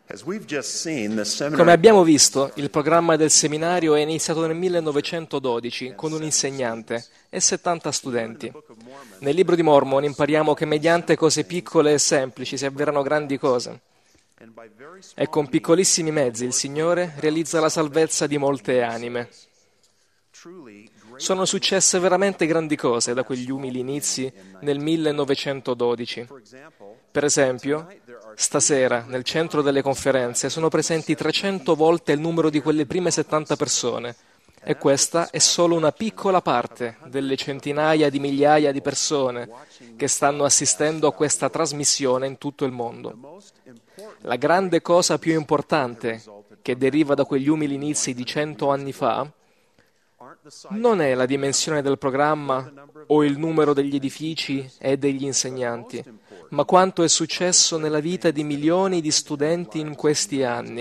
Come abbiamo visto, il programma del seminario è iniziato nel 1912 con un insegnante e 70 studenti. Nel libro di Mormon impariamo che mediante cose piccole e semplici si avverano grandi cose. E con piccolissimi mezzi il Signore realizza la salvezza di molte anime. Sono successe veramente grandi cose da quegli umili inizi nel 1912. Per esempio, stasera, nel centro delle conferenze, sono presenti 300 volte il numero di quelle prime 70 persone, e questa è solo una piccola parte delle centinaia di migliaia di persone che stanno assistendo a questa trasmissione in tutto il mondo. La grande cosa più importante che deriva da quegli umili inizi di 100 anni fa non è la dimensione del programma o il numero degli edifici e degli insegnanti, ma quanto è successo nella vita di milioni di studenti in questi anni,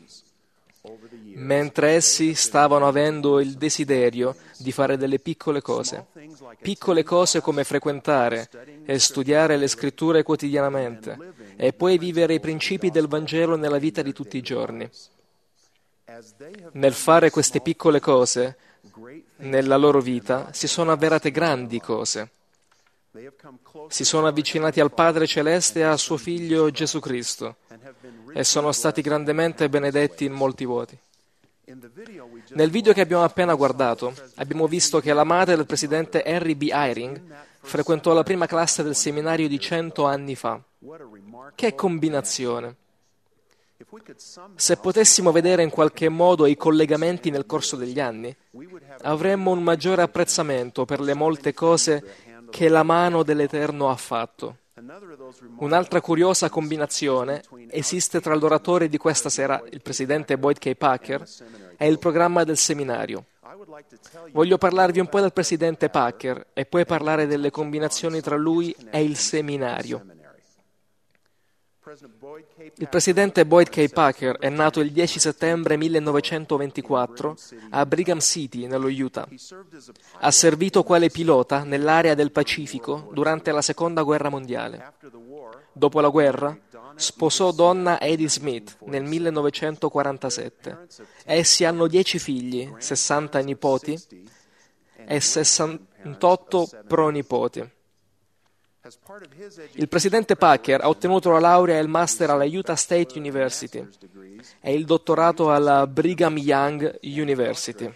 mentre essi stavano avendo il desiderio di fare delle piccole cose come frequentare e studiare le scritture quotidianamente e poi vivere i principi del Vangelo nella vita di tutti i giorni. Nel fare queste piccole cose, nella loro vita, si sono avverate grandi cose. Si sono avvicinati al Padre Celeste e al suo Figlio Gesù Cristo e sono stati grandemente benedetti in molti modi. Nel video che abbiamo appena guardato, abbiamo visto che la madre del presidente Henry B. Eyring frequentò la prima classe del seminario di 100 anni fa. Che combinazione! Se potessimo vedere in qualche modo i collegamenti nel corso degli anni, avremmo un maggiore apprezzamento per le molte cose che la mano dell'Eterno ha fatto. Un'altra curiosa combinazione esiste tra l'oratore di questa sera, il presidente Boyd K. Packer, e il programma del seminario. Voglio parlarvi un po' del presidente Packer e poi parlare delle combinazioni tra lui e il seminario. Il presidente Boyd K. Packer è nato il 10 settembre 1924 a Brigham City, nello Utah. Ha servito quale pilota nell'area del Pacifico durante la Seconda Guerra Mondiale. Dopo la guerra, sposò donna Eddie Smith nel 1947. Essi hanno 10 figli, 60 nipoti e 68 pronipoti. Il presidente Packer ha ottenuto la laurea e il master alla Utah State University e il dottorato alla Brigham Young University.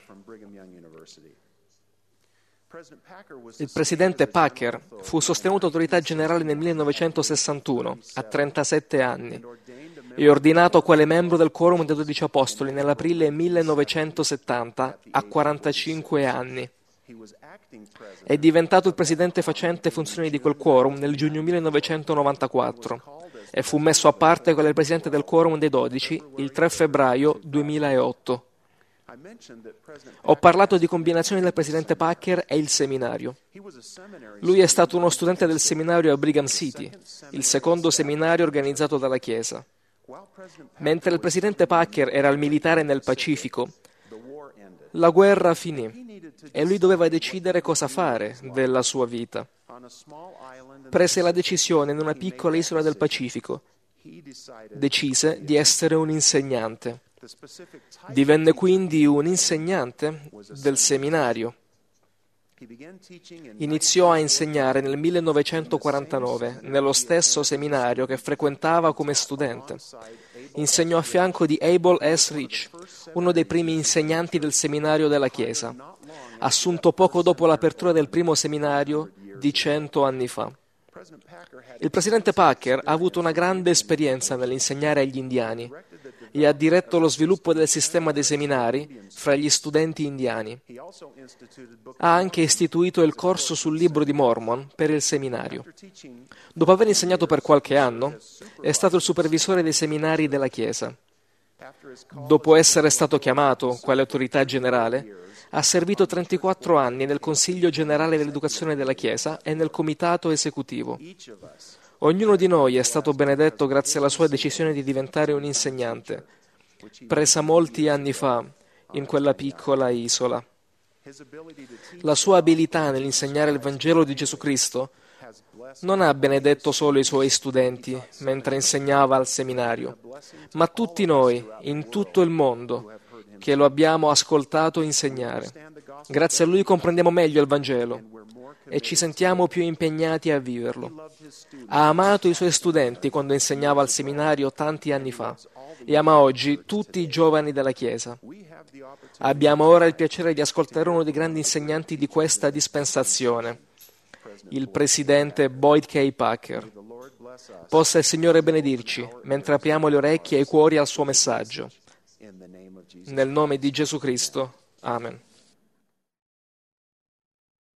Il presidente Packer fu sostenuto autorità generale nel 1961, a 37 anni, e ordinato quale membro del Quorum dei 12 Apostoli nell'aprile 1970, a 45 anni. È diventato il presidente facente funzioni di quel quorum nel giugno 1994 e fu messo a parte quale presidente del quorum dei 12 il 3 febbraio 2008. Ho parlato di combinazioni del presidente Packer e il seminario. Lui è stato uno studente del seminario a Brigham City, il secondo seminario organizzato dalla Chiesa. Mentre il presidente Packer era il militare nel Pacifico, la guerra finì e lui doveva decidere cosa fare della sua vita. Prese la decisione in una piccola isola del Pacifico. Decise di essere un insegnante. Divenne quindi un insegnante del seminario. Iniziò a insegnare nel 1949 nello stesso seminario che frequentava come studente. Insegnò a fianco di Abel S. Rich, uno dei primi insegnanti del seminario della Chiesa, assunto poco dopo l'apertura del primo seminario di 100 anni fa. Il presidente Packer ha avuto una grande esperienza nell'insegnare agli indiani e ha diretto lo sviluppo del sistema dei seminari fra gli studenti indiani. Ha anche istituito il corso sul libro di Mormon per il seminario. Dopo aver insegnato per qualche anno, è stato il supervisore dei seminari della Chiesa. Dopo essere stato chiamato quale autorità generale, ha servito 34 anni nel Consiglio Generale dell'Educazione della Chiesa e nel Comitato Esecutivo. Ognuno di noi è stato benedetto grazie alla sua decisione di diventare un insegnante, presa molti anni fa in quella piccola isola. La sua abilità nell'insegnare il Vangelo di Gesù Cristo non ha benedetto solo i suoi studenti mentre insegnava al seminario, ma tutti noi, in tutto il mondo, che lo abbiamo ascoltato insegnare. Grazie a lui comprendiamo meglio il Vangelo e ci sentiamo più impegnati a viverlo. Ha amato i suoi studenti quando insegnava al seminario tanti anni fa e ama oggi tutti i giovani della Chiesa. Abbiamo ora il piacere di ascoltare uno dei grandi insegnanti di questa dispensazione, il presidente Boyd K. Packer. Possa il Signore benedirci mentre apriamo le orecchie e i cuori al suo messaggio. Nel nome di Gesù Cristo. Amen.